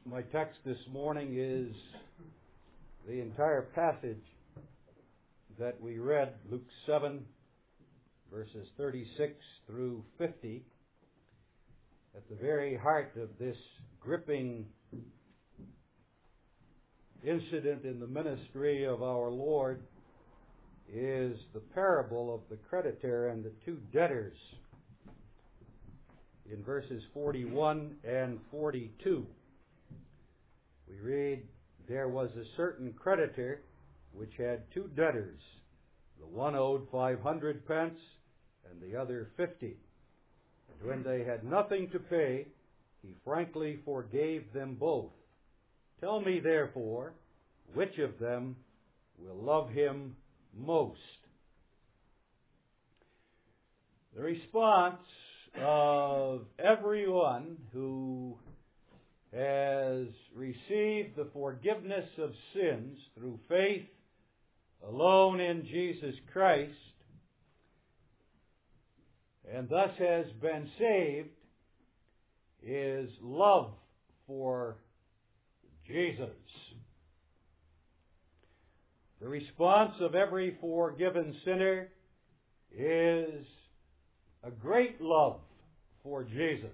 My text this morning is the entire passage that we read, Luke 7, verses 36 through 50. At the very heart of this gripping incident in the ministry of our Lord is the parable of the creditor and the two debtors in verses 41 and 42. We read, "There was a certain creditor which had two debtors. The one owed 500 pence and the other 50. And when they had nothing to pay, he frankly forgave them both. Tell me, therefore, which of them will love him most?" The response of everyone who has received the forgiveness of sins through faith alone in Jesus Christ, and thus has been saved, is love for Jesus. The response of every forgiven sinner is a great love for Jesus.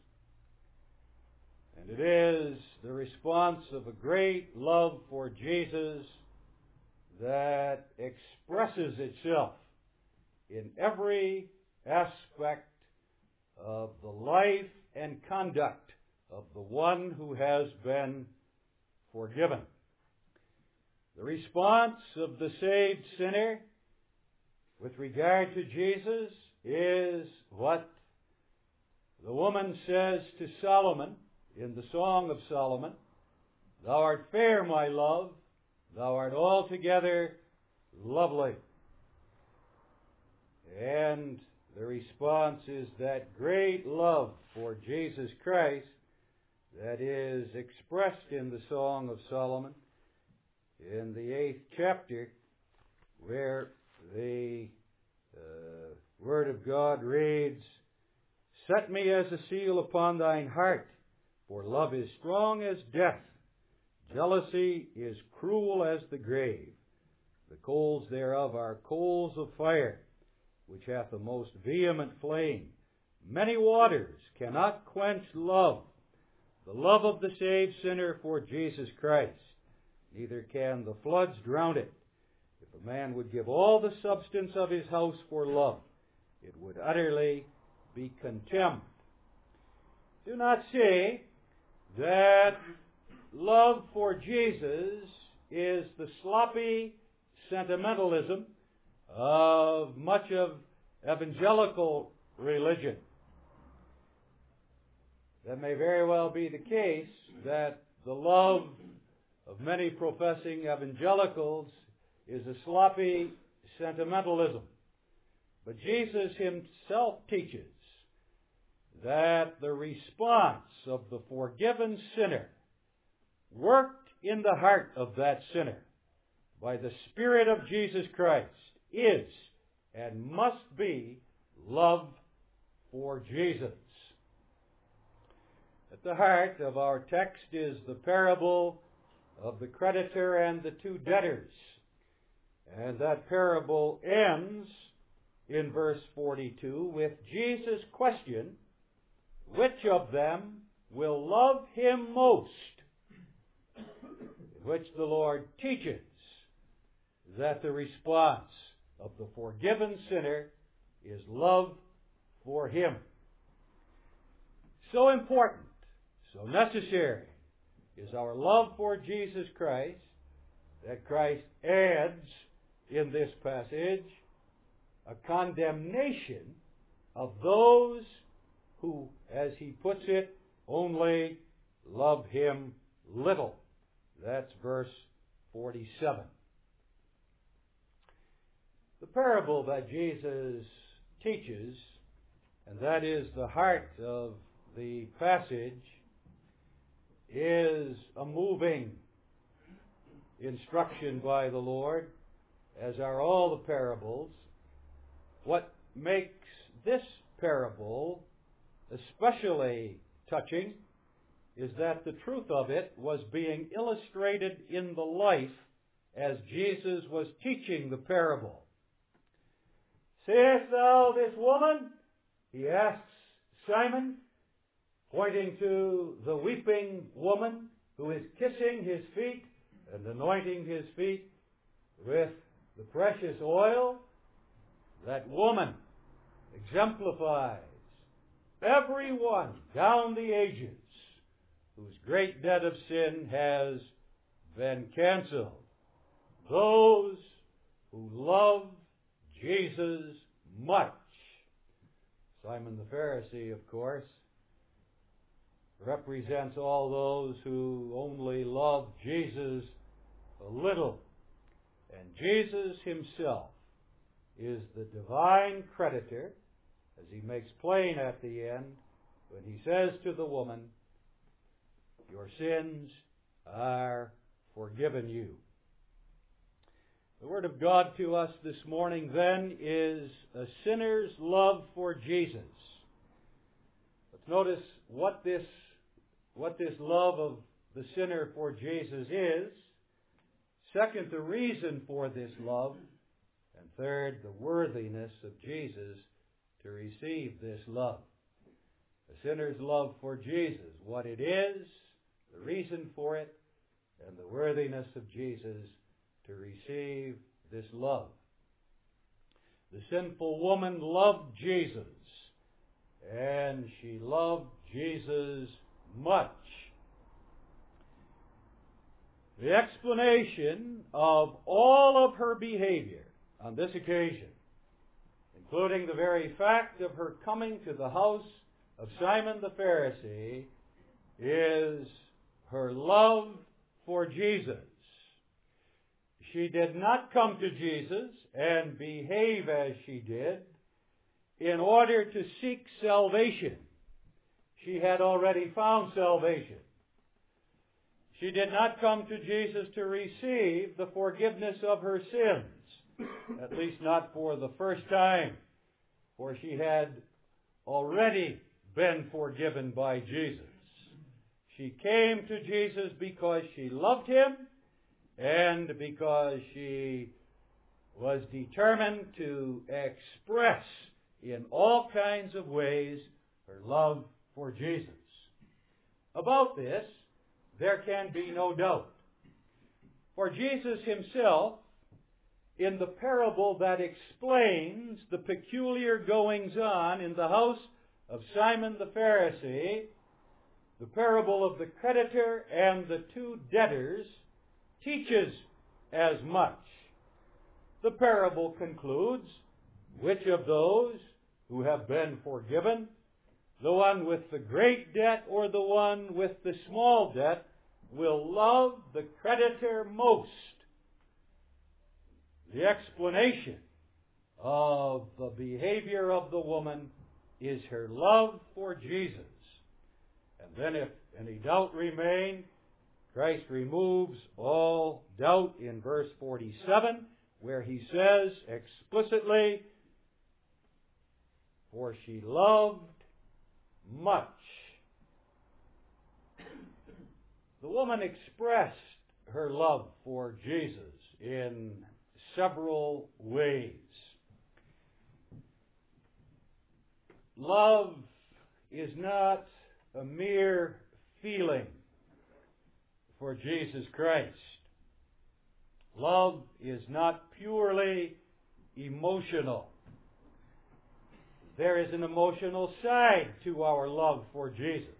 And it is the response of a great love for Jesus that expresses itself in every aspect of the life and conduct of the one who has been forgiven. The response of the saved sinner with regard to Jesus is what the woman says to Solomon in the Song of Solomon, "Thou art fair, my love, thou art altogether lovely." And the response is that great love for Jesus Christ that is expressed in the Song of Solomon in the 8th chapter, where the Word of God reads, "Set me as a seal upon thine heart, for love is strong as death. Jealousy is cruel as the grave. The coals thereof are coals of fire, which hath a most vehement flame. Many waters cannot quench love, the love of the saved sinner for Jesus Christ. Neither can the floods drown it. If a man would give all the substance of his house for love, it would utterly be contemned." Do not say that love for Jesus is the sloppy sentimentalism of much of evangelical religion. That may very well be the case, that the love of many professing evangelicals is a sloppy sentimentalism. But Jesus himself teaches that the response of the forgiven sinner, worked in the heart of that sinner by the Spirit of Jesus Christ, is and must be love for Jesus. At the heart of our text is the parable of the creditor and the two debtors. And that parable ends in verse 42 with Jesus' question, "Which of them will love him most?" In which the Lord teaches that the response of the forgiven sinner is love for him. So important, so necessary is our love for Jesus Christ that Christ adds in this passage a condemnation of those who, as he puts it, only love him little. That's verse 47. The parable that Jesus teaches, and that is the heart of the passage, is a moving instruction by the Lord, as are all the parables. What makes this parable especially touching is that the truth of it was being illustrated in the life as Jesus was teaching the parable. "Seest thou this woman?" he asks Simon, pointing to the weeping woman who is kissing his feet and anointing his feet with the precious oil. That woman exemplifies everyone down the ages whose great debt of sin has been canceled. Those who love Jesus much. Simon the Pharisee, of course, represents all those who only love Jesus a little. And Jesus himself is the divine creditor, as he makes plain at the end when he says to the woman, "Your sins are forgiven you." The Word of God to us this morning, then, is a sinner's love for Jesus. Let's notice what this love of the sinner for Jesus is. Second, the reason for this love. And third, the worthiness of Jesus to receive this love. A sinner's love for Jesus, what it is, the reason for it, and the worthiness of Jesus to receive this love. The sinful woman loved Jesus, and she loved Jesus much. The explanation of all of her behavior on this occasion, including the very fact of her coming to the house of Simon the Pharisee, is her love for Jesus. She did not come to Jesus and behave as she did in order to seek salvation. She had already found salvation. She did not come to Jesus to receive the forgiveness of her sins, at least not for the first time, for she had already been forgiven by Jesus. She came to Jesus because she loved him and because she was determined to express in all kinds of ways her love for Jesus. About this, there can be no doubt. For Jesus himself, in the parable that explains the peculiar goings-on in the house of Simon the Pharisee, the parable of the creditor and the two debtors, teaches as much. The parable concludes, which of those who have been forgiven, the one with the great debt or the one with the small debt, will love the creditor most? The explanation of the behavior of the woman is her love for Jesus. And then if any doubt remain, Christ removes all doubt in verse 47, where he says explicitly, "For she loved much." The woman expressed her love for Jesus in several ways. Love is not a mere feeling for Jesus Christ. Love is not purely emotional. There is an emotional side to our love for Jesus.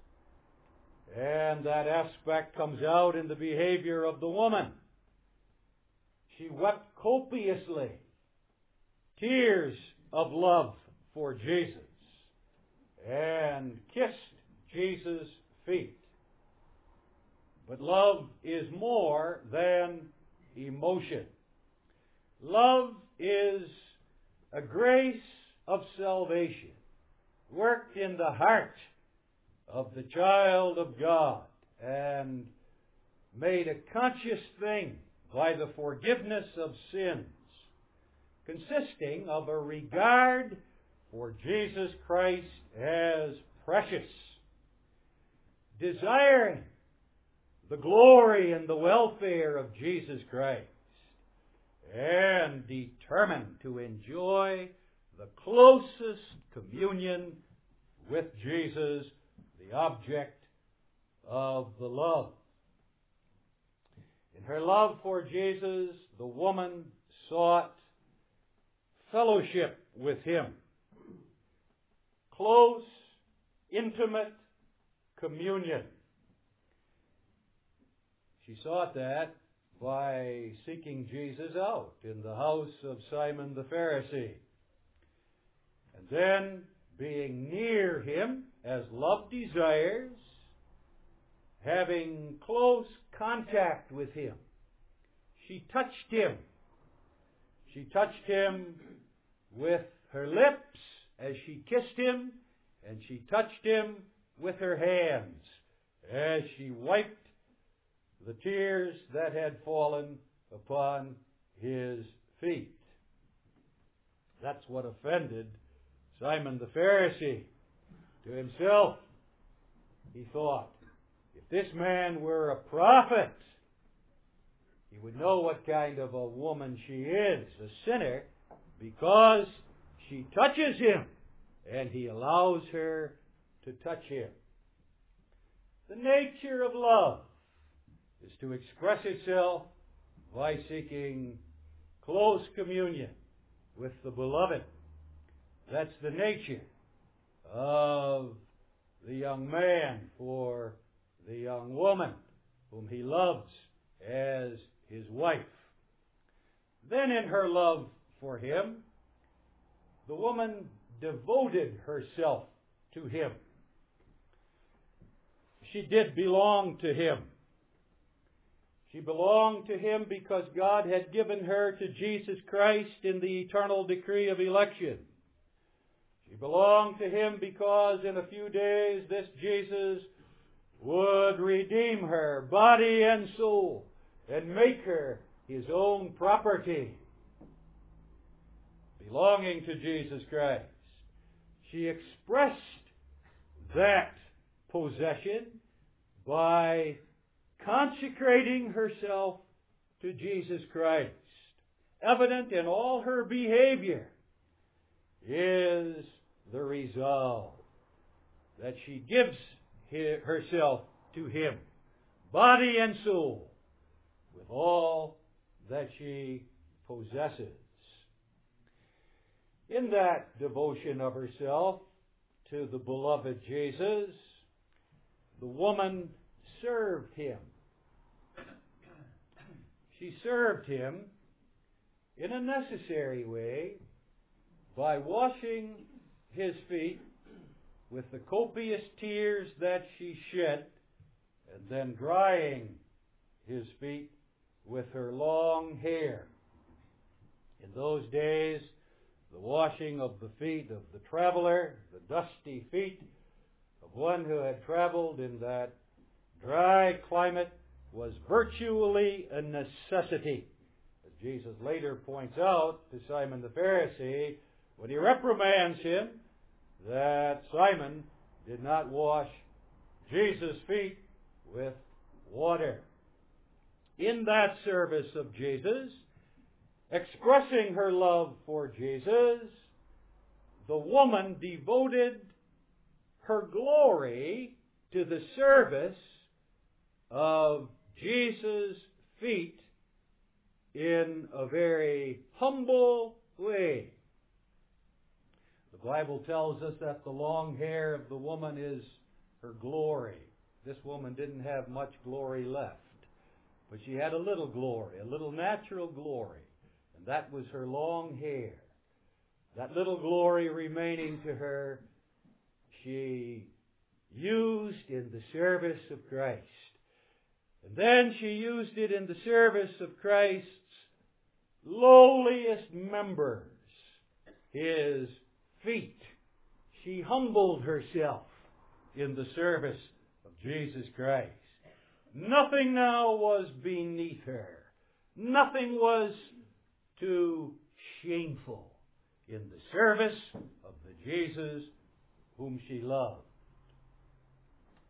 And that aspect comes out in the behavior of the woman. She wept copiously, tears of love for Jesus, and kissed Jesus' feet. But love is more than emotion. Love is a grace of salvation worked in the heart of the child of God and made a conscious thing by the forgiveness of sins, consisting of a regard for Jesus Christ as precious. desiring the glory and the welfare of Jesus Christ, and determined to enjoy the closest communion with Jesus, the object of the love. In her love for Jesus, the woman sought fellowship with Him. Close, intimate communion. She sought that by seeking Jesus out in the house of Simon the Pharisee. And then, being near Him as love desires, having close contact with Him, she touched Him. She touched Him with her lips as she kissed Him, and she touched Him with her hands as she wiped the tears that had fallen upon His feet. That's what offended Simon the Pharisee. To himself, he thought, if this man were a prophet, he would know what kind of a woman she is, a sinner, because she touches him, and he allows her to touch him. The nature of love is to express itself by seeking close communion with the beloved. That's the nature of the young man for the young woman whom he loves as his wife. Then in her love for him, the woman devoted herself to him. She did belong to him. She belonged to him because God had given her to Jesus Christ in the eternal decree of election. She belonged to him because in a few days this Jesus would redeem her body and soul and make her his own property. Belonging to Jesus Christ, she expressed that possession by consecrating herself to Jesus Christ. Evident in all her behavior is the resolve that she gives herself to Him, body and soul, with all that she possesses. In that devotion of herself to the beloved Jesus, the woman served Him. She served Him in a necessary way by washing His feet with the copious tears that she shed, and then drying His feet with her long hair. In those days, the washing of the feet of the traveler, the dusty feet of one who had traveled in that dry climate, was virtually a necessity. As Jesus later points out to Simon the Pharisee, when he reprimands him, that Simon did not wash Jesus' feet with water. In that service of Jesus, expressing her love for Jesus, the woman devoted her glory to the service of Jesus' feet in a very humble way. The Bible tells us that the long hair of the woman is her glory. This woman didn't have much glory left, but she had a little glory, a little natural glory, and that was her long hair. That little glory remaining to her, she used in the service of Christ. And then she used it in the service of Christ's lowliest members, His feet. She humbled herself in the service of Jesus Christ. Nothing now was beneath her. Nothing was too shameful in the service of the Jesus whom she loved.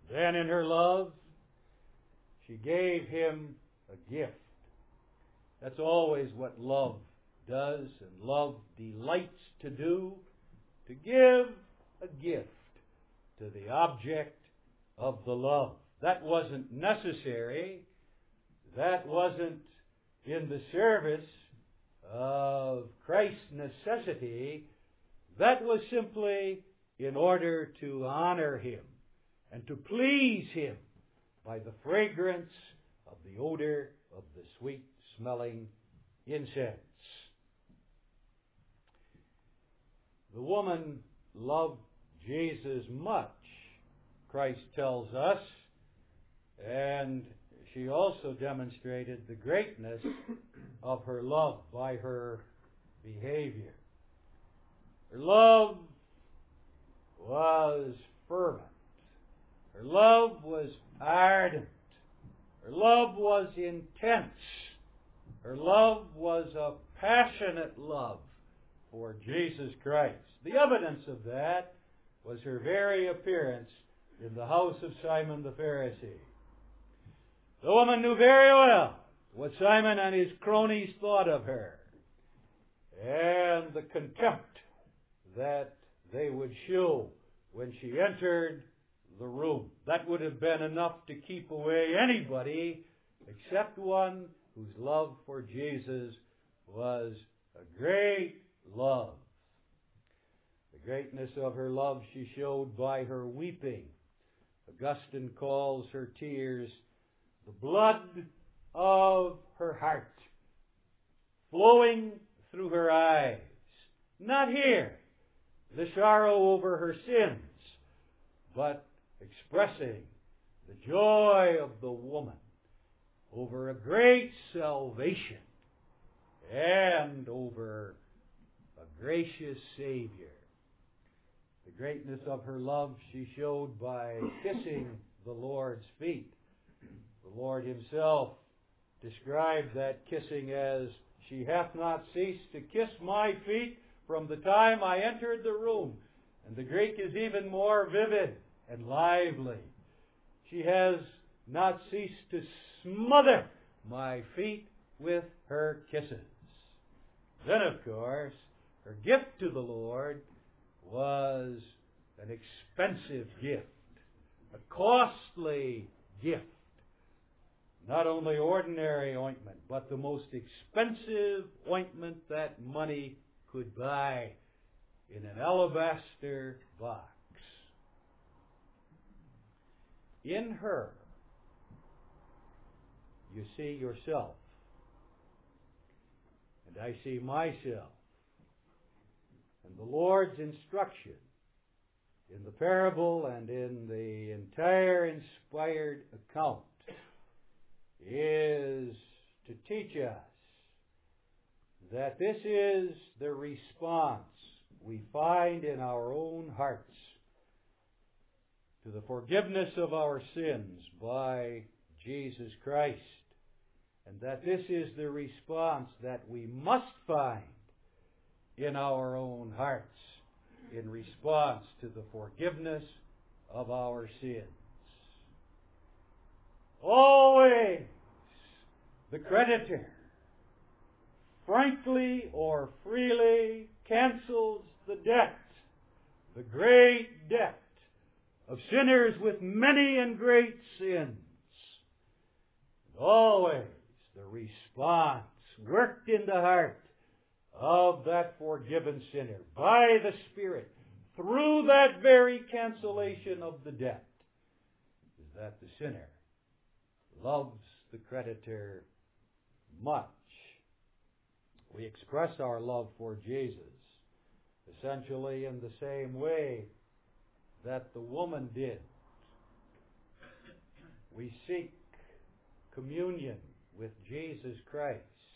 Then in her love, she gave him a gift. That's always what love does, and love delights to do, to give a gift to the object of the love. That wasn't necessary. That wasn't in the service of Christ's necessity. That was simply in order to honor him and to please him by the fragrance of the odor of the sweet-smelling incense. The woman loved Jesus much, Christ tells us, and she also demonstrated the greatness of her love by her behavior. Her love was fervent. Her love was ardent. Her love was intense. Her love was a passionate love for Jesus Christ. The evidence of that was her very appearance in the house of Simon the Pharisee. The woman knew very well what Simon and his cronies thought of her, and the contempt that they would show when she entered the room. That would have been enough to keep away anybody except one whose love for Jesus was a great love. The greatness of her love she showed by her weeping. Augustine calls her tears the blood of her heart, flowing through her eyes. Not here, the sorrow over her sins, but expressing the joy of the woman over a great salvation and over a gracious Savior. The greatness of her love she showed by kissing the Lord's feet. The Lord himself described that kissing as, "She hath not ceased to kiss my feet from the time I entered the room." And the Greek is even more vivid and lively. "She has not ceased to smother my feet with her kisses." Then, of course, her gift to the Lord was an expensive gift, a costly gift. Not only ordinary ointment, but the most expensive ointment that money could buy in an alabaster box. In her, you see yourself, and I see myself. And the Lord's instruction in the parable and in the entire inspired account is to teach us that this is the response we find in our own hearts to the forgiveness of our sins by Jesus Christ, and that this is the response that we must find in our own hearts in response to the forgiveness of our sins. Always the creditor, frankly or freely, cancels the debt, the great debt of sinners with many and great sins. Always the response worked in the heart of that forgiven sinner by the Spirit through that very cancellation of the debt is that the sinner loves the creditor much. We express our love for Jesus essentially in the same way that the woman did. We seek communion with Jesus Christ.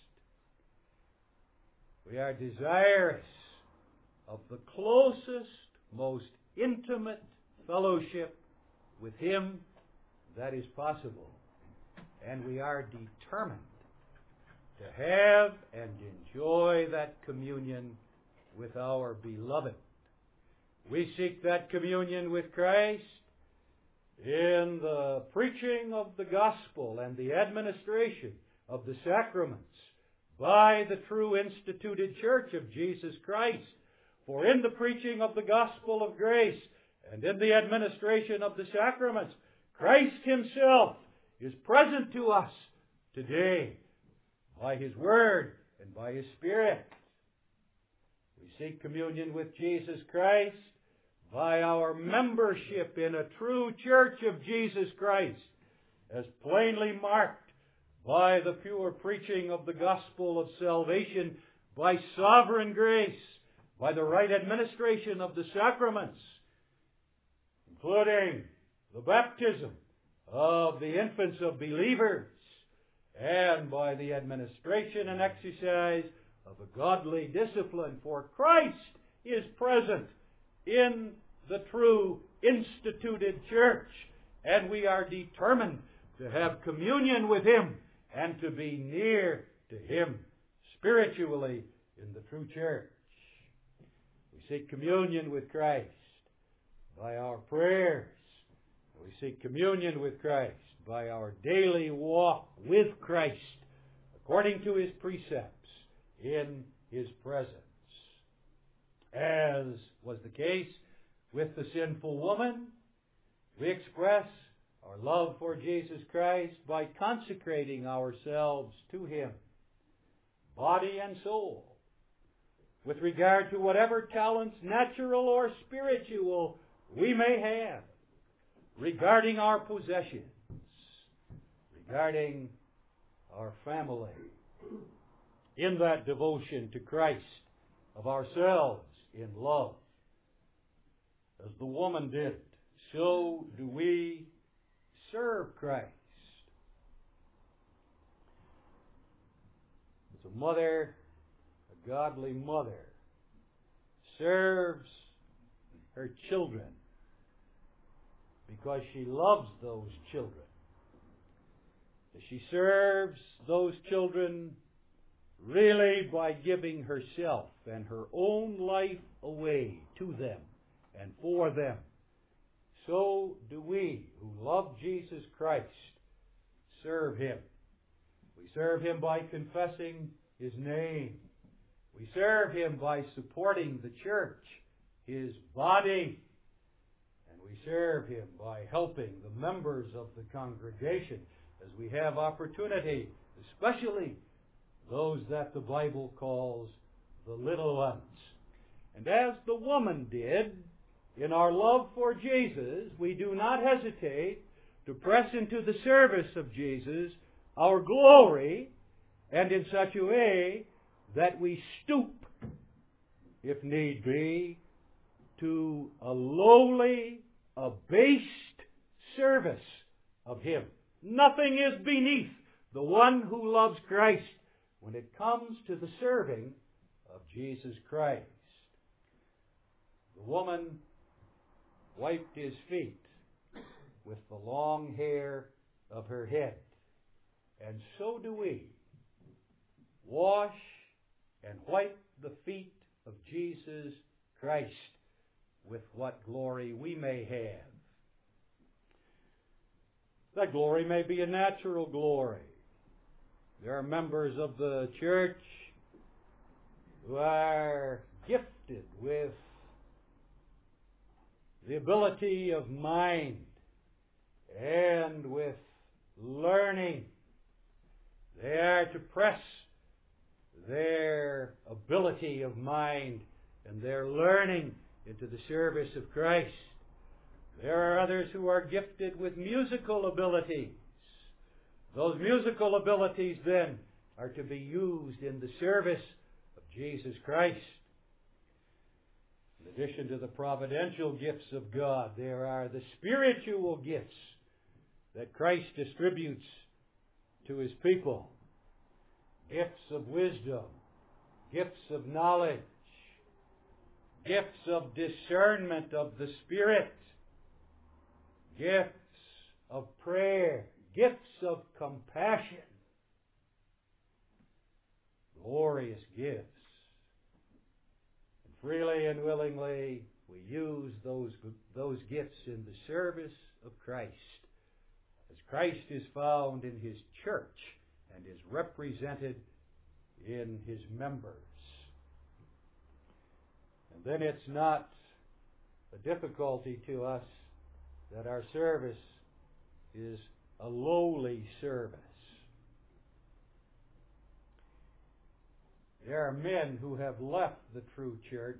We are desirous of the closest, most intimate fellowship with Him that is possible. And we are determined to have and enjoy that communion with our beloved. We seek that communion with Christ in the preaching of the gospel and the administration of the sacraments by the true instituted church of Jesus Christ. For in the preaching of the gospel of grace and in the administration of the sacraments, Christ Himself is present to us today by His Word and by His Spirit. We seek communion with Jesus Christ by our membership in a true church of Jesus Christ, as plainly marked by the pure preaching of the gospel of salvation, by sovereign grace, by the right administration of the sacraments, including the baptism of the infants of believers, and by the administration and exercise of a godly discipline. For Christ is present in the true instituted church, and we are determined to have communion with Him and to be near to Him spiritually in the true church. We seek communion with Christ by our prayers. We seek communion with Christ by our daily walk with Christ according to His precepts in His presence. As was the case with the sinful woman, we express our love for Jesus Christ by consecrating ourselves to Him, body and soul, with regard to whatever talents, natural or spiritual, we may have, regarding our possessions, regarding our family, in that devotion to Christ of ourselves in love. As the woman did, so do we serve Christ. As a mother, a godly mother, serves her children because she loves those children. She serves those children really by giving herself and her own life away to them and for them. So do we who love Jesus Christ serve Him. We serve Him by confessing His name. We serve Him by supporting the church, His body. And we serve Him by helping the members of the congregation as we have opportunity, especially those that the Bible calls the little ones. And as the woman did, in our love for Jesus, we do not hesitate to press into the service of Jesus our glory, and in such a way that we stoop, if need be, to a lowly, abased service of Him. Nothing is beneath the one who loves Christ when it comes to the serving of Jesus Christ. The woman wiped His feet with the long hair of her head. And so do we wash and wipe the feet of Jesus Christ with what glory we may have. That glory may be a natural glory. There are members of the church who are gifted with the ability of mind and with learning. They are to press their ability of mind and their learning into the service of Christ. There are others who are gifted with musical abilities. Those musical abilities, then, are to be used in the service of Jesus Christ. In addition to the providential gifts of God, there are the spiritual gifts that Christ distributes to His people. Gifts of wisdom, gifts of knowledge, gifts of discernment of the Spirit, gifts of prayer, gifts of compassion. Glorious gifts. And freely and willingly we use those those gifts in the service of Christ, as Christ is found in His church and is represented in His members. And then it's not a difficulty to us that our service is a lowly service. There are men who have left the true church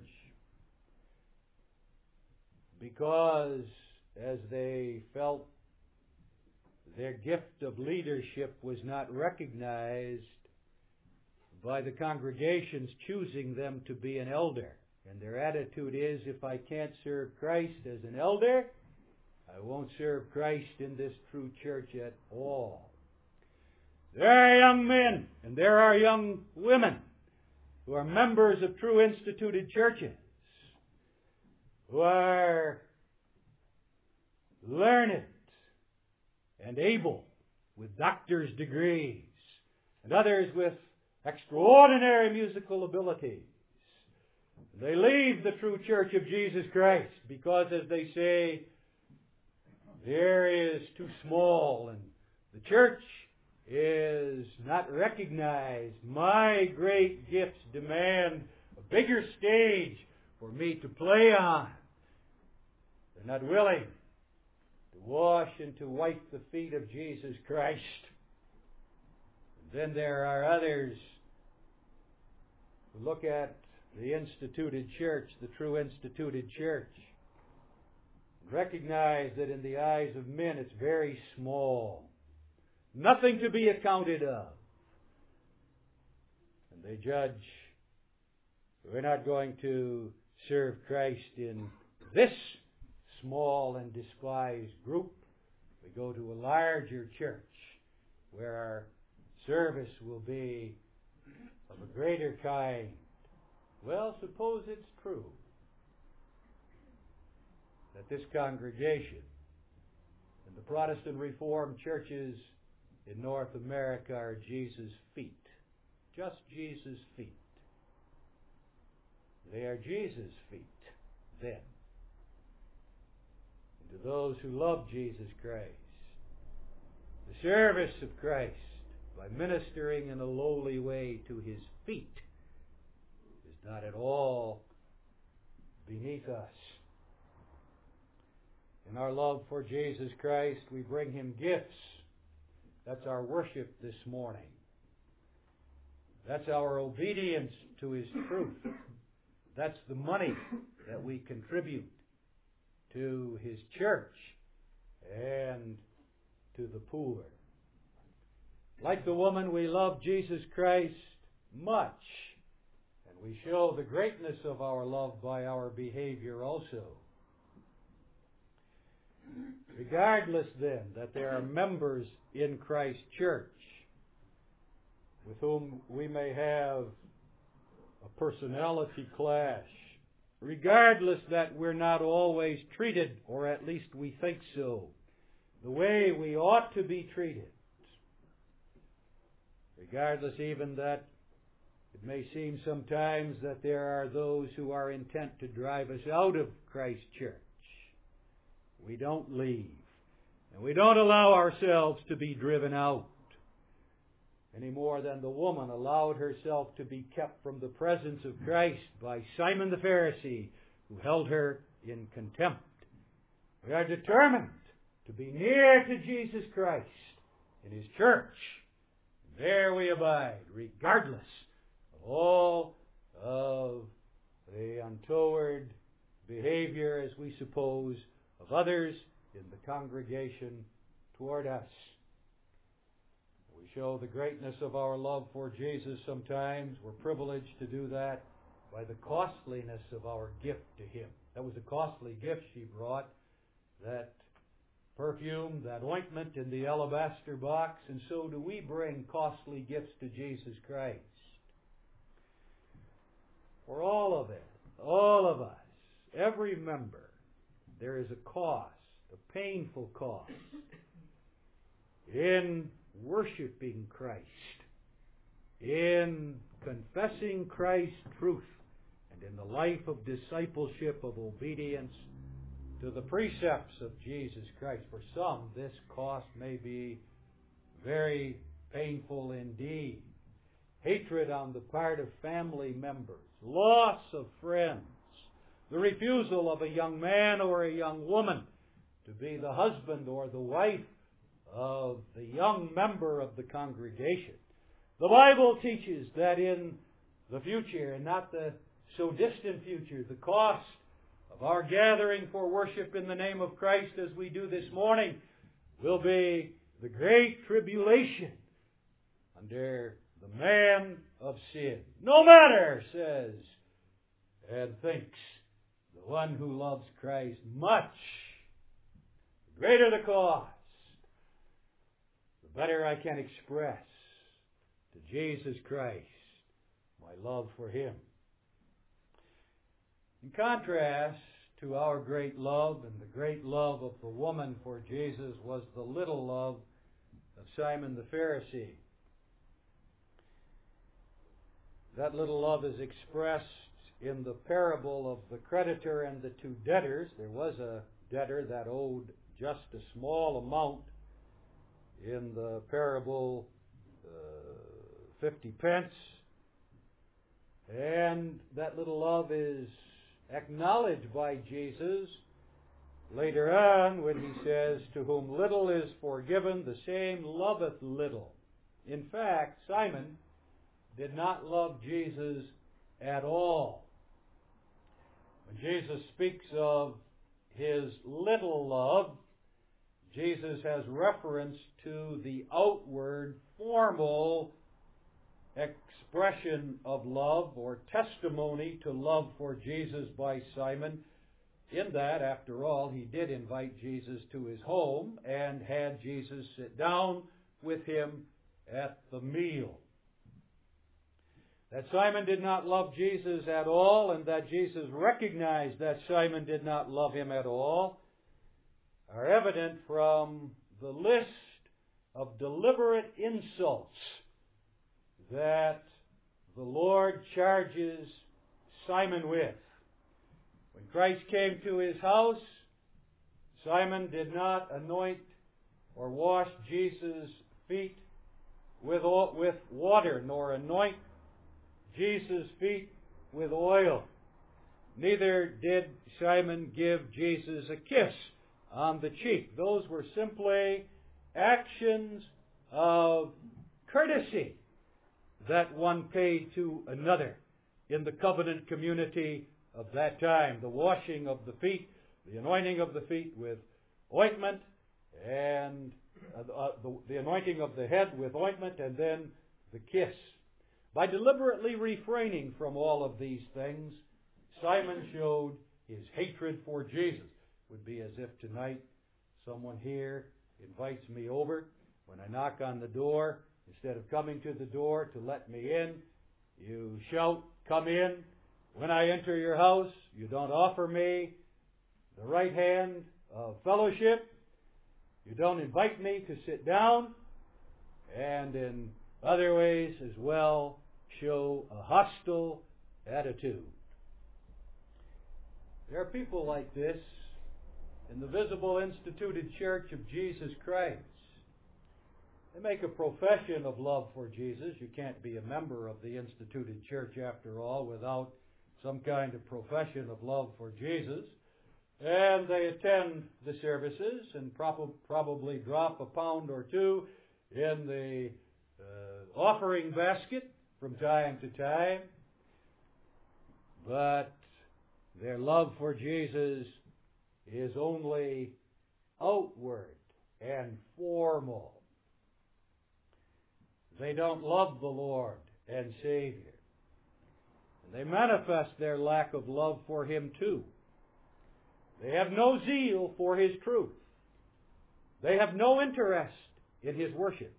because, as they felt their gift of leadership was not recognized by the congregations choosing them to be an elder. And their attitude is, if I can't serve Christ as an elder, I won't serve Christ in this true church at all. There are young men and there are young women who are members of true instituted churches, who are learned and able with doctor's degrees, and others with extraordinary musical abilities. They leave the true church of Jesus Christ because, as they say, there is too small and the church is not recognized. My great gifts demand a bigger stage for me to play on. They're not willing to wash and to wipe the feet of Jesus Christ. And then there are others who look at the instituted church, the true instituted church, and recognize that in the eyes of men it's very small. Nothing to be accounted of. And they judge, we're not going to serve Christ in this small and despised group. We go to a larger church where our service will be of a greater kind. Well, suppose it's true that this congregation and the Protestant Reformed churches in North America are Jesus' feet. Just Jesus' feet. They are Jesus' feet then. And to those who love Jesus Christ, the service of Christ by ministering in a lowly way to His feet is not at all beneath us. In our love for Jesus Christ, we bring Him gifts. That's our worship this morning. That's our obedience to His truth. That's the money that we contribute to His church and to the poor. Like the woman, we love Jesus Christ much, and we show the greatness of our love by our behavior also. Regardless then that there are members in Christ's church with whom we may have a personality clash, regardless that we're not always treated, or at least we think so, the way we ought to be treated, regardless even that it may seem sometimes that there are those who are intent to drive us out of Christ's church, we don't leave. And we don't allow ourselves to be driven out any more than the woman allowed herself to be kept from the presence of Christ by Simon the Pharisee, who held her in contempt. We are determined to be near to Jesus Christ in His church. There we abide, regardless of all of the untoward behavior, as we suppose, of others in the congregation toward us. We show the greatness of our love for Jesus sometimes. We're privileged to do that by the costliness of our gift to Him. That was a costly gift she brought, that perfume, that ointment in the alabaster box, and so do we bring costly gifts to Jesus Christ. For all of it, all of us, every member, there is a cost, a painful cost, in worshiping Christ, in confessing Christ's truth, and in the life of discipleship, of obedience to the precepts of Jesus Christ. For some, this cost may be very painful indeed. Hatred on the part of family members, loss of friends, the refusal of a young man or a young woman to be the husband or the wife of the young member of the congregation. The Bible teaches that in the future, and not the so distant future, the cost of our gathering for worship in the name of Christ as we do this morning will be the great tribulation under the man of sin. No matter, says and thinks the one who loves Christ much, the greater the cost, the better I can express to Jesus Christ my love for Him. In contrast to our great love, and the great love of the woman for Jesus was the little love of Simon the Pharisee. That little love is expressed in the parable of the creditor and the two debtors. There was a debtor that owed just a small amount. In the parable, 50 pence. And that little love is acknowledged by Jesus later on when He says, "To whom little is forgiven, the same loveth little." In fact, Simon did not love Jesus at all. When Jesus speaks of His little love, Jesus has reference to the outward, formal expression of love or testimony to love for Jesus by Simon, in that, after all, he did invite Jesus to his home and had Jesus sit down with him at the meal. That Simon did not love Jesus at all, and that Jesus recognized that Simon did not love him at all, are evident from the list of deliberate insults that the Lord charges Simon with. When Christ came to his house, Simon did not anoint or wash Jesus' feet with water, nor anoint Jesus' feet with oil. Neither did Simon give Jesus a kiss on the cheek. Those were simply actions of courtesy that one paid to another in the covenant community of that time. The washing of the feet, the anointing of the feet with ointment, and the anointing of the head with ointment, and then the kiss. By deliberately refraining from all of these things, Simon showed his hatred for Jesus. It would be as if tonight someone here invites me over. When I knock on the door, instead of coming to the door to let me in, you shout, "Come in." When I enter your house, you don't offer me the right hand of fellowship. You don't invite me to sit down. And in other ways as well, show a hostile attitude. There are people like this in the visible instituted church of Jesus Christ. They make a profession of love for Jesus. You can't be a member of the instituted church, after all, without some kind of profession of love for Jesus. And they attend the services and probably drop a pound or two in the offering basket from time to time. But their love for Jesus is only outward and formal. They don't love the Lord and Savior. And they manifest their lack of love for Him too. They have no zeal for His truth. They have no interest in His worship.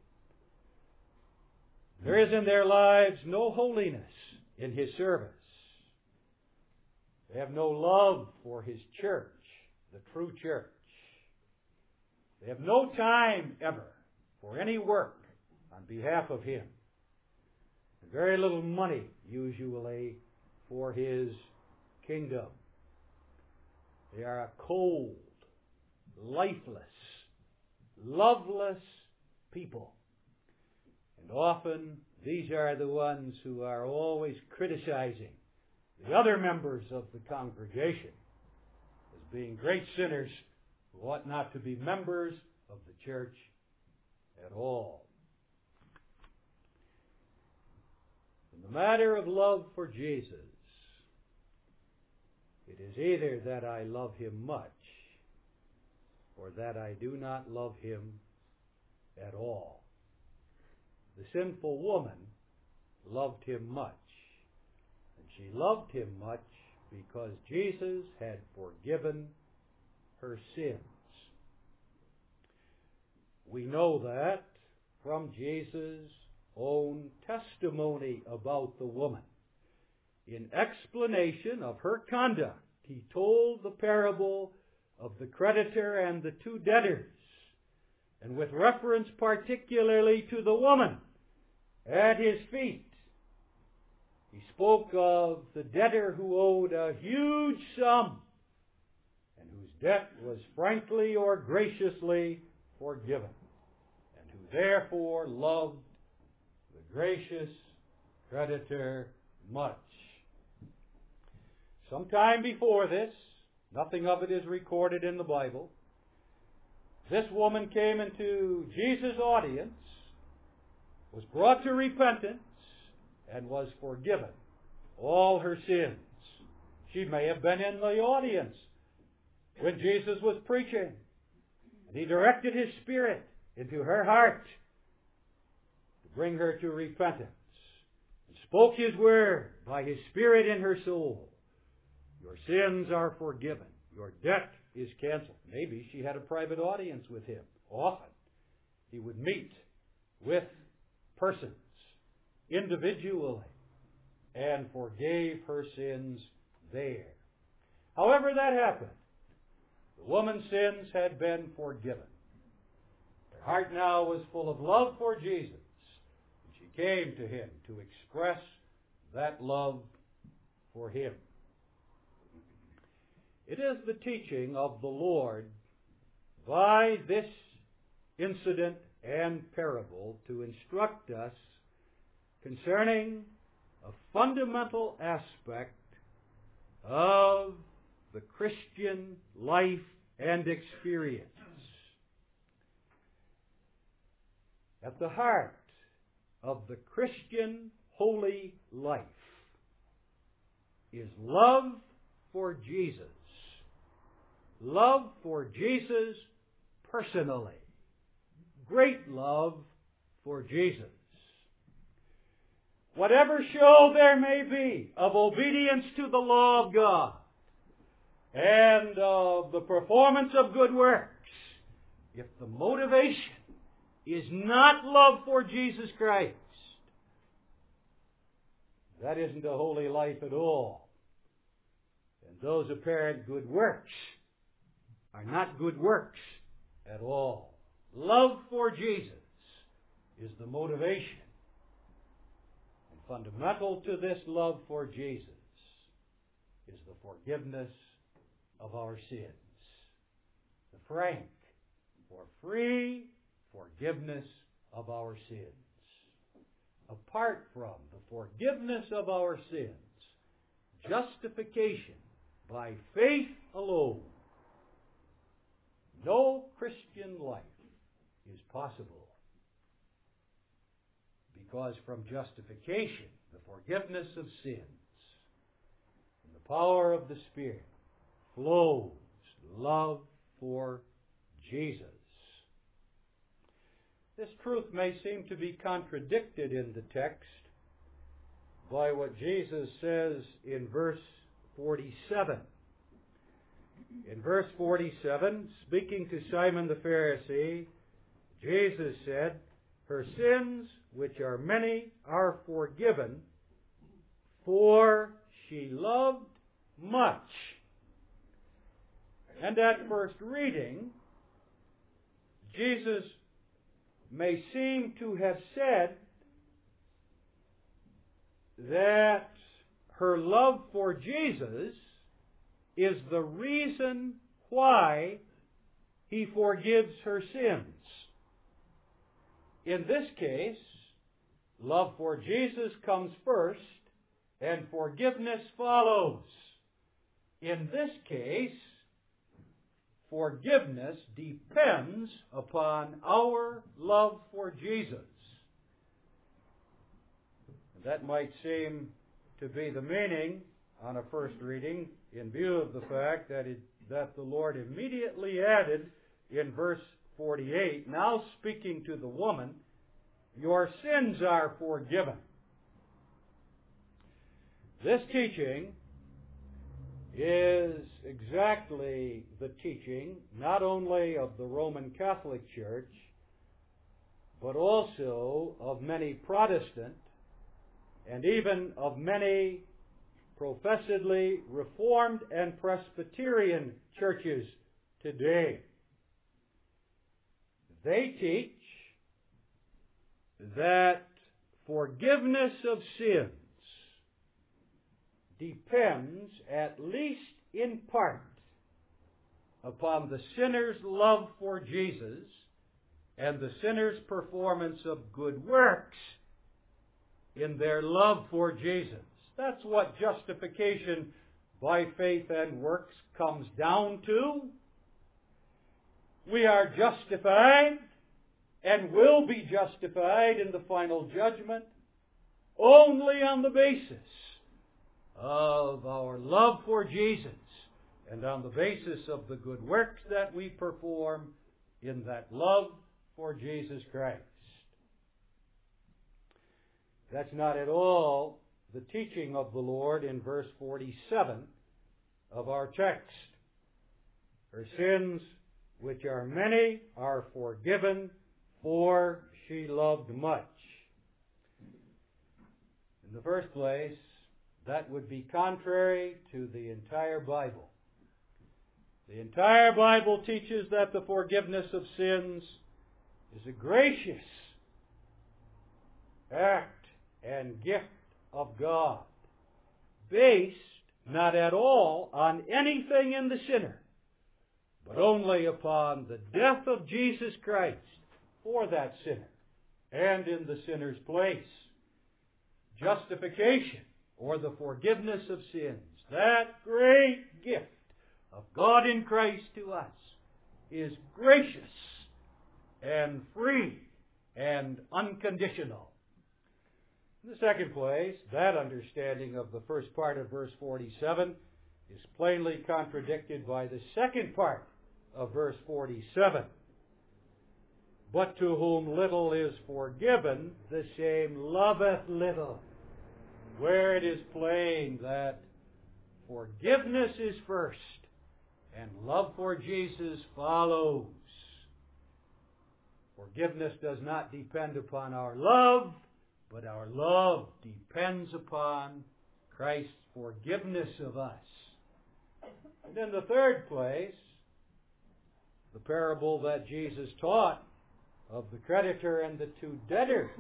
There is in their lives no holiness in His service. They have no love for His church, the true church. They have no time ever for any work on behalf of Him. And very little money usually for His kingdom. They are a cold, lifeless, loveless people. And often these are the ones who are always criticizing the other members of the congregation as being great sinners who ought not to be members of the church at all. In the matter of love for Jesus, it is either that I love Him much or that I do not love Him at all. The sinful woman loved Him much, and she loved Him much because Jesus had forgiven her sins. We know that from Jesus' own testimony about the woman. In explanation of her conduct, He told the parable of the creditor and the two debtors, and with reference particularly to the woman at His feet, He spoke of the debtor who owed a huge sum and whose debt was frankly or graciously forgiven, and who therefore loved the gracious creditor much. Sometime before this, nothing of it is recorded in the Bible, this woman came into Jesus' audience, was brought to repentance, and was forgiven all her sins. She may have been in the audience when Jesus was preaching, and He directed His Spirit into her heart to bring her to repentance, and spoke His word by His Spirit in her soul. Your sins are forgiven. Your debt is canceled. Maybe she had a private audience with Him. Often He would meet with persons individually and forgave her sins there. However that happened, the woman's sins had been forgiven. Her heart now was full of love for Jesus, and she came to Him to express that love for Him. It is the teaching of the Lord by this incident and parable to instruct us concerning a fundamental aspect of the Christian life and experience. At the heart of the Christian holy life is love for Jesus. Love for Jesus personally. Great love for Jesus. Whatever show there may be of obedience to the law of God and of the performance of good works, if the motivation is not love for Jesus Christ, that isn't a holy life at all. And those apparent good works are not good works at all. Love for Jesus is the motivation. And fundamental to this love for Jesus is the forgiveness of our sins. The frank or free forgiveness of our sins. Apart from the forgiveness of our sins, justification by faith alone, no Christian life is possible, because from justification, the forgiveness of sins, and the power of the Spirit, flows love for Jesus. This truth may seem to be contradicted in the text by what Jesus says in verse 47. In verse 47, speaking to Simon the Pharisee, Jesus said, "Her sins, which are many, are forgiven, for she loved much." And at first reading, Jesus may seem to have said that her love for Jesus is the reason why He forgives her sins. In this case, love for Jesus comes first, and forgiveness follows. In this case, forgiveness depends upon our love for Jesus. That might seem to be the meaning on a first reading, in view of the fact that the Lord immediately added in verse 48, now speaking to the woman, your sins are forgiven. This teaching is exactly the teaching not only of the Roman Catholic Church, but also of many Protestant and even of many professedly Reformed and Presbyterian churches today. They teach that forgiveness of sins depends, at least in part, upon the sinner's love for Jesus and the sinner's performance of good works in their love for Jesus. That's what justification by faith and works comes down to. We are justified and will be justified in the final judgment only on the basis of our love for Jesus and on the basis of the good works that we perform in that love for Jesus Christ. That's not at all the teaching of the Lord in verse 47 of our text. Her sins, which are many, are forgiven, for she loved much. In the first place, that would be contrary to the entire Bible. The entire Bible teaches that the forgiveness of sins is a gracious act and gift of God, based not at all on anything in the sinner, but only upon the death of Jesus Christ for that sinner and in the sinner's place. Justification, or the forgiveness of sins, that great gift of God in Christ to us, is gracious and free and unconditional. In the second place, that understanding of the first part of verse 47 is plainly contradicted by the second part of verse 47. But to whom little is forgiven, the same loveth little. Where it is plain that forgiveness is first and love for Jesus follows. Forgiveness does not depend upon our love, but our love depends upon Christ's forgiveness of us. And in the third place, the parable that Jesus taught of the creditor and the two debtors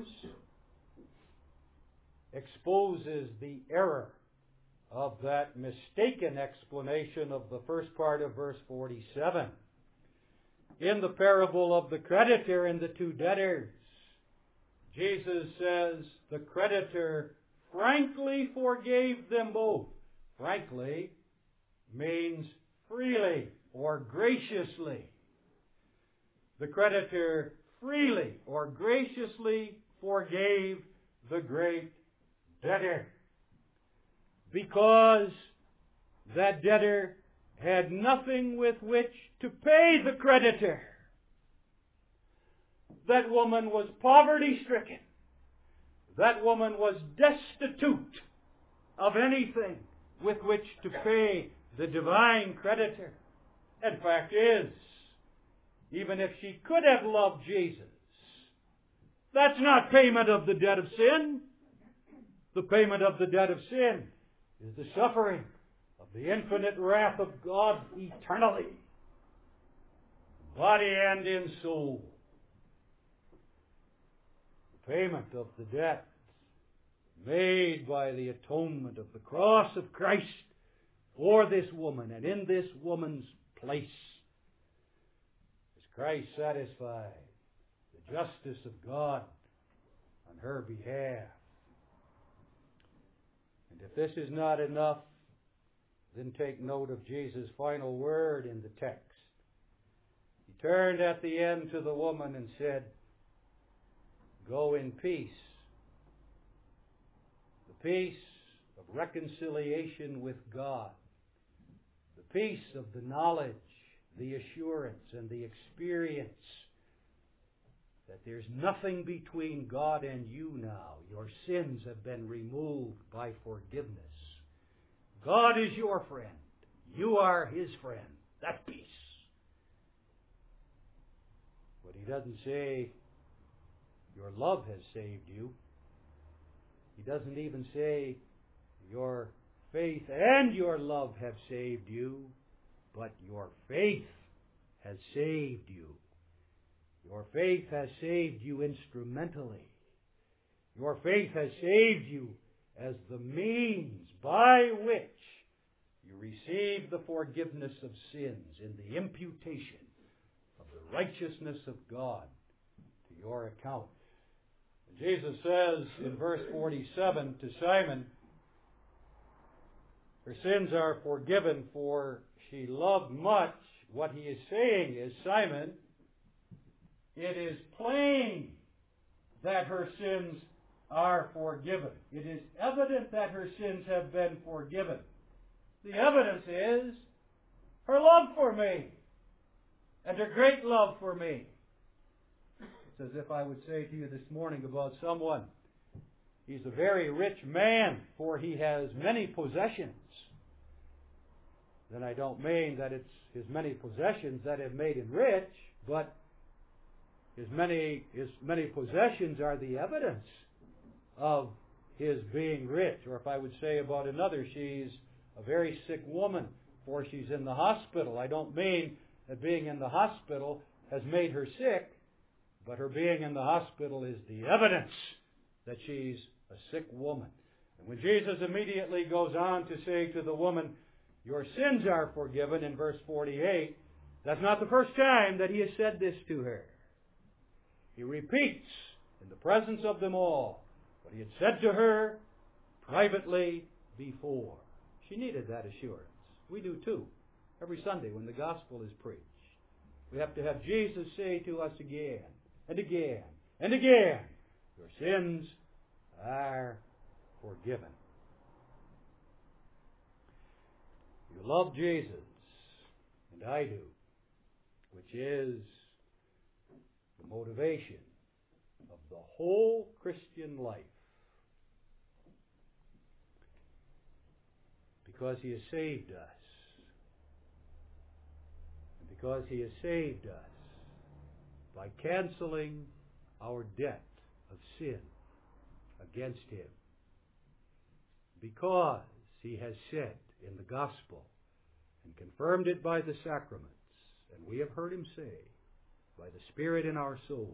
exposes the error of that mistaken explanation of the first part of verse 47. In the parable of the creditor and the two debtors, Jesus says the creditor frankly forgave them both. Frankly means freely or graciously. The creditor freely or graciously forgave the great debtor, because that debtor had nothing with which to pay the creditor. That woman was poverty-stricken. That woman was destitute of anything with which to pay the divine creditor. And fact is, even if she could have loved Jesus, that's not payment of the debt of sin. The payment of the debt of sin is the suffering of the infinite wrath of God eternally, body and in soul. The payment of the debt made by the atonement of the cross of Christ for this woman and in this woman's place. As Christ satisfied the justice of God on her behalf. And if this is not enough, then take note of Jesus' final word in the text. He turned at the end to the woman and said, "Go in peace." The peace of reconciliation with God. The peace of the knowledge, the assurance, and the experience that there's nothing between God and you now. Your sins have been removed by forgiveness. God is your friend. You are His friend. That's peace. But He doesn't say, your love has saved you. He doesn't even say, your faith and your love have saved you, but your faith has saved you. Your faith has saved you instrumentally. Your faith has saved you as the means by which you receive the forgiveness of sins in the imputation of the righteousness of God to your account. And Jesus says in verse 47 to Simon, her sins are forgiven, for she loved much. What he is saying is, Simon, it is plain that her sins are forgiven. It is evident that her sins have been forgiven. The evidence is her love for me and her great love for me. It's as if I would say to you this morning about someone, he's a very rich man, for he has many possessions. Then I don't mean that it's his many possessions that have made him rich, but his many possessions are the evidence of his being rich. Or if I would say about another, she's a very sick woman, for she's in the hospital. I don't mean that being in the hospital has made her sick, but her being in the hospital is the evidence that she's a sick woman. And when Jesus immediately goes on to say to the woman, your sins are forgiven, in verse 48, that's not the first time that he has said this to her. He repeats in the presence of them all what he had said to her privately before. She needed that assurance. We do too. Every Sunday when the gospel is preached, we have to have Jesus say to us again and again and again, your sins are forgiven. You love Jesus, and I do, which is the motivation of the whole Christian life. Because He has saved us. And because He has saved us by canceling our debt of sin against Him. Because He has said in the gospel and confirmed it by the sacraments, and we have heard Him say by the Spirit in our soul,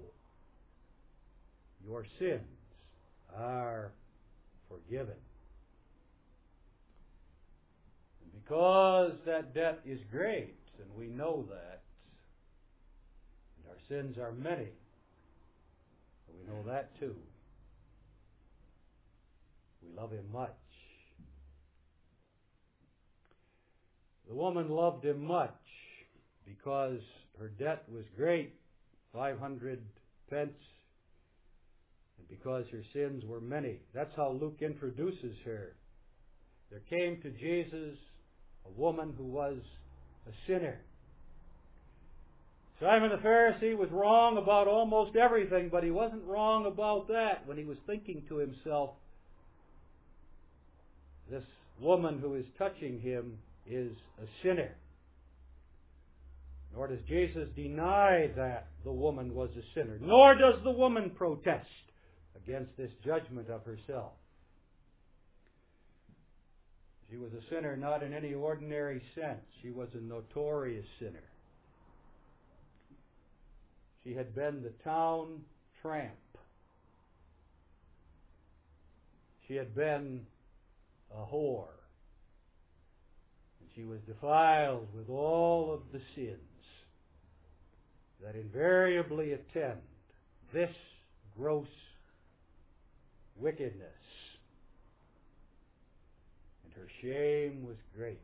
your sins are forgiven. And because that debt is great, and we know that, and our sins are many, and we know that too, we love Him much. The woman loved Him much because her debt was great, 500 pence, and because her sins were many. That's how Luke introduces her. There came to Jesus a woman who was a sinner. Simon the Pharisee was wrong about almost everything, but he wasn't wrong about that when he was thinking to himself, this woman who is touching him is a sinner. Nor does Jesus deny that the woman was a sinner. Nor does the woman protest against this judgment of herself. She was a sinner not in any ordinary sense. She was a notorious sinner. She had been the town tramp. She had been a whore. she was defiled with all of the sins that invariably attend this gross wickedness. And her shame was great.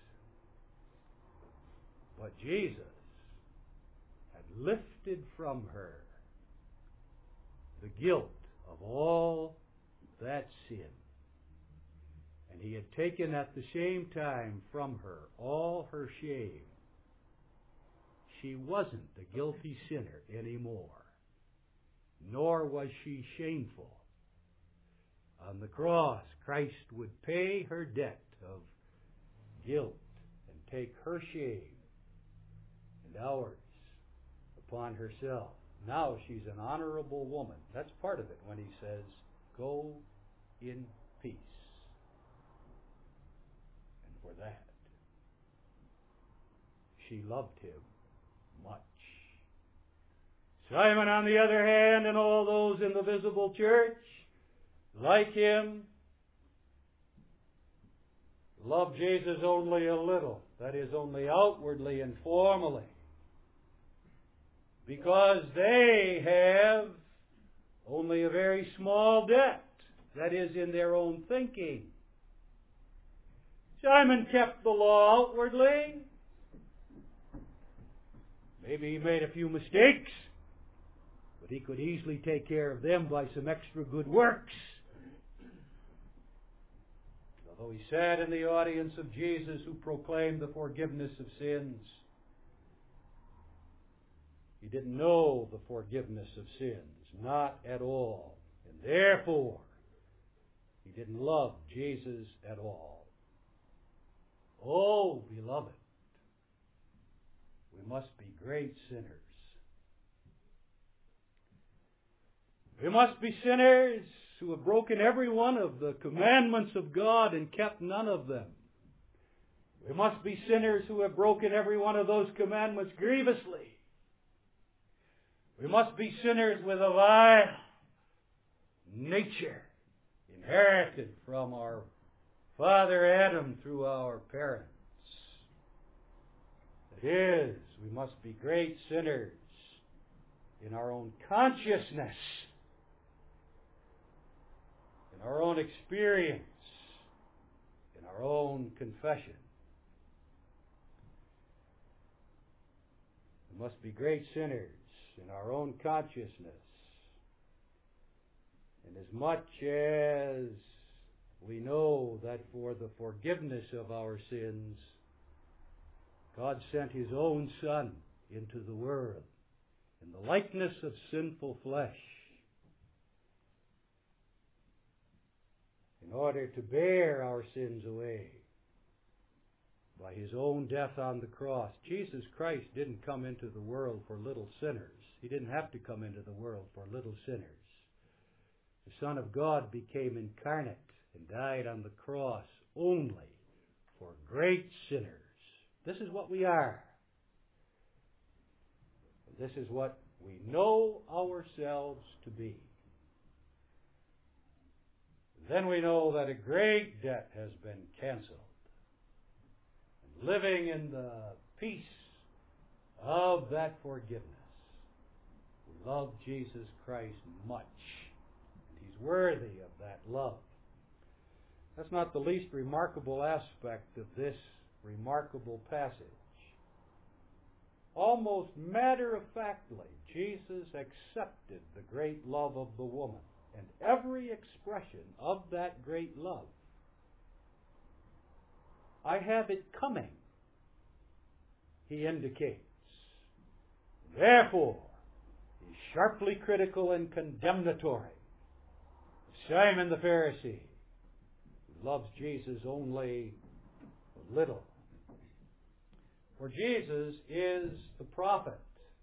But Jesus had lifted from her the guilt of all that sin. And He had taken at the same time from her all her shame. She wasn't a guilty sinner anymore, nor was she shameful. On the cross, Christ would pay her debt of guilt and take her shame and ours upon herself. Now she's an honorable woman. That's part of it when He says, "Go in peace." And for that, she loved Him much. Simon, on the other hand, and all those in the visible church, like him, love Jesus only a little. That is, only outwardly and formally. Because they have only a very small debt. That is, in their own thinking. Simon kept the law outwardly. Maybe he made a few mistakes, but he could easily take care of them by some extra good works. Although he sat in the audience of Jesus who proclaimed the forgiveness of sins, he didn't know the forgiveness of sins, not at all. And therefore, he didn't love Jesus at all. Oh, beloved, we must be great sinners. We must be sinners who have broken every one of the commandments of God and kept none of them. We must be sinners who have broken every one of those commandments grievously. We must be sinners with a vile nature inherited from our father Adam through our parents. That is, we must be great sinners in our own consciousness, in our own experience, in our own confession. We must be great sinners in our own consciousness, inasmuch as we know that for the forgiveness of our sins, God sent His own Son into the world in the likeness of sinful flesh, in order to bear our sins away by His own death on the cross. Jesus Christ didn't come into the world for little sinners. He didn't have to come into the world for little sinners. The Son of God became incarnate and died on the cross only for great sinners. This is what we are. This is what we know ourselves to be. Then we know that a great debt has been canceled. And living in the peace of that forgiveness, we love Jesus Christ much. And He's worthy of that love. That's not the least remarkable aspect of this remarkable passage. Almost matter-of-factly, Jesus accepted the great love of the woman and every expression of that great love. I have it coming, He indicates. Therefore, He's sharply critical and condemnatory of Simon the Pharisee, who loves Jesus only a little. For Jesus is the prophet.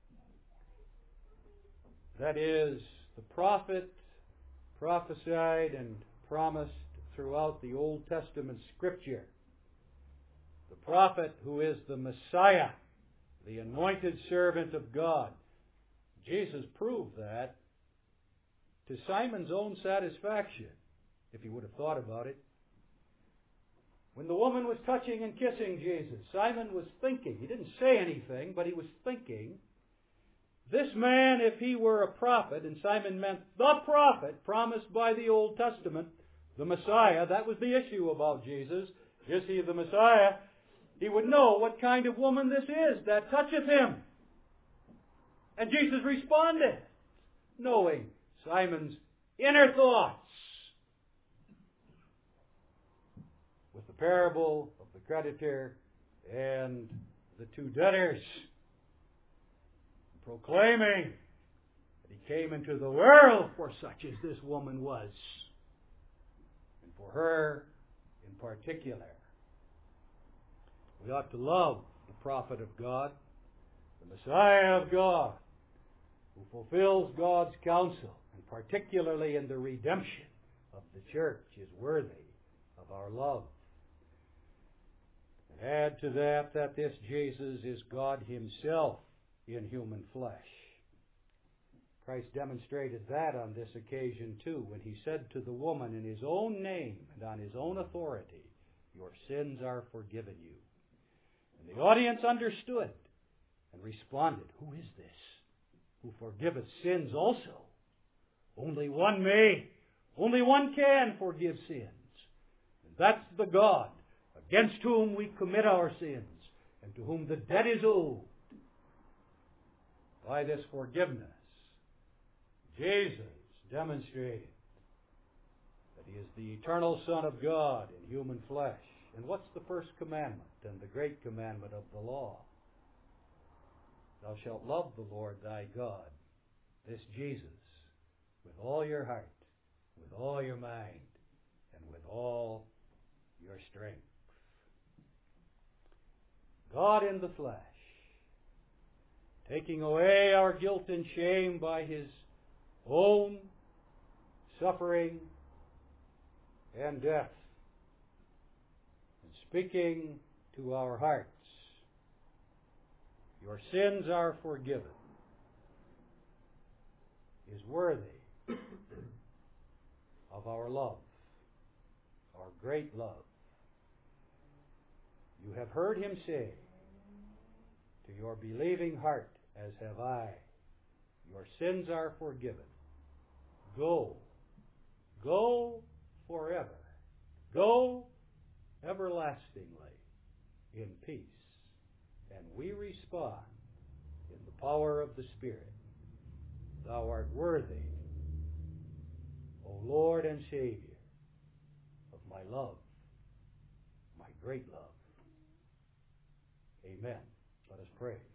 That is, the prophet prophesied and promised throughout the Old Testament Scripture. The prophet who is the Messiah, the anointed servant of God. Jesus proved that to Simon's own satisfaction, if he would have thought about it. When the woman was touching and kissing Jesus, Simon was thinking. He didn't say anything, but he was thinking, this man, if he were a prophet, and Simon meant the prophet promised by the Old Testament, the Messiah, that was the issue about Jesus. Is he the Messiah? He would know what kind of woman this is that toucheth him. And Jesus responded, knowing Simon's inner thoughts, with the parable of the creditor and the two debtors, proclaiming that he came into the world for such as this woman was, and for her in particular. We ought to love the prophet of God, the Messiah of God, who fulfills God's counsel, and particularly in the redemption of the church, is worthy of our love. And add to that this Jesus is God Himself in human flesh. Christ demonstrated that on this occasion too, when He said to the woman in His own name and on His own authority, your sins are forgiven you. And the audience understood and responded, who is this who forgiveth sins also? Only one may, only one can forgive sins. And that's the God against whom we commit our sins and to whom the debt is owed. By this forgiveness, Jesus demonstrated that He is the eternal Son of God in human flesh. And what's the first commandment and the great commandment of the law? Thou shalt love the Lord thy God, this Jesus, with all your heart, with all your mind, and with all your strength. God in the flesh, taking away our guilt and shame by His own suffering and death, and speaking to our hearts, your sins are forgiven, is worthy of our love, our great love. You have heard Him say to your believing heart, as have I, your sins are forgiven. Go. Go forever. Go everlastingly in peace. And we respond in the power of the Spirit. Thou art worthy, O Lord and Savior, of my love, my great love. Amen. Let us pray.